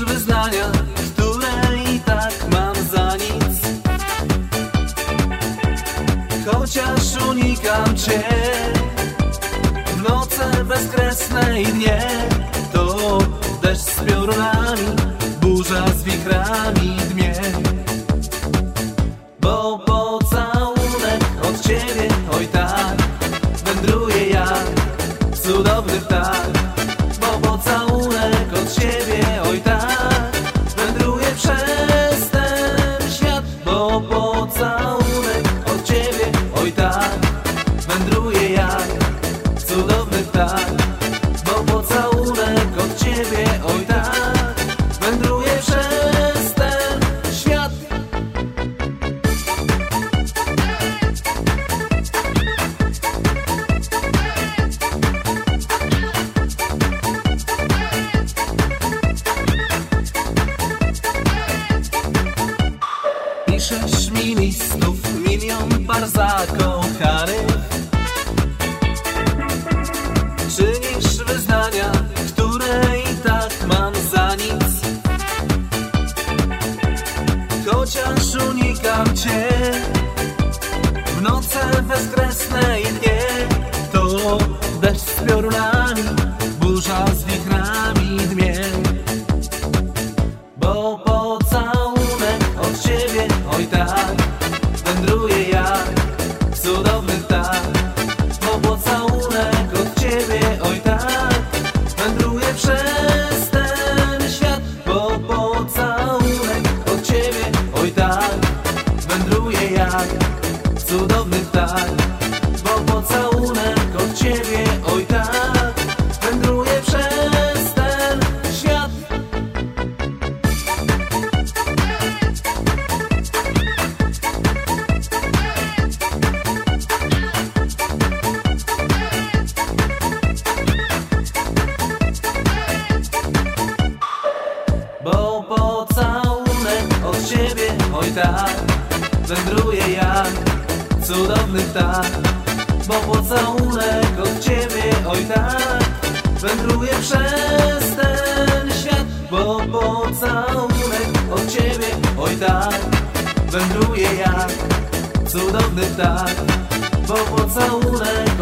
wyznania, które i tak mam za nic. Chociaż unikam cię w noce bezkresne i dnie, to deszcz z piorunami, burza z wichrami dmie. Bo pocałunek od ciebie, oj tak, wędruje jak cudowny ptak. Bo pocałunek od ciebie, oj tak, wędruje przez ten świat. Bo pocałunek od ciebie, oj tak, wędruje jak cudowny ptak. Bo pocałunek od ciebie, oj tak, wędruje przez ten świat. Piszesz mi listów milion par zakochanych, czynisz wyznania, które i tak mam za nic. Chociaż unikam cię w noce bezkresne i dnie, to deszcz z piorunami, burza z wichrami dmie. Bo pocałunek od ciebie, oj tak, wędruje jak cudowny ptak. Bo pocałunek od ciebie, oj tak, wędruje przez ten świat. Bo pocałunek od ciebie, oj tak, wędruje jak cudowny ptak. Bo pocałunek od ciebie, oj tak, wędruje przez ten świat. Bo pocałunek od ciebie, oj tak, wędruje jak cudowny ptak. Bo pocałunek od ciebie, oj tak, wędruje przez ten świat. Bo pocałunek od ciebie, oj tak, wędruje jak cudowny ptak. Bo pocałunek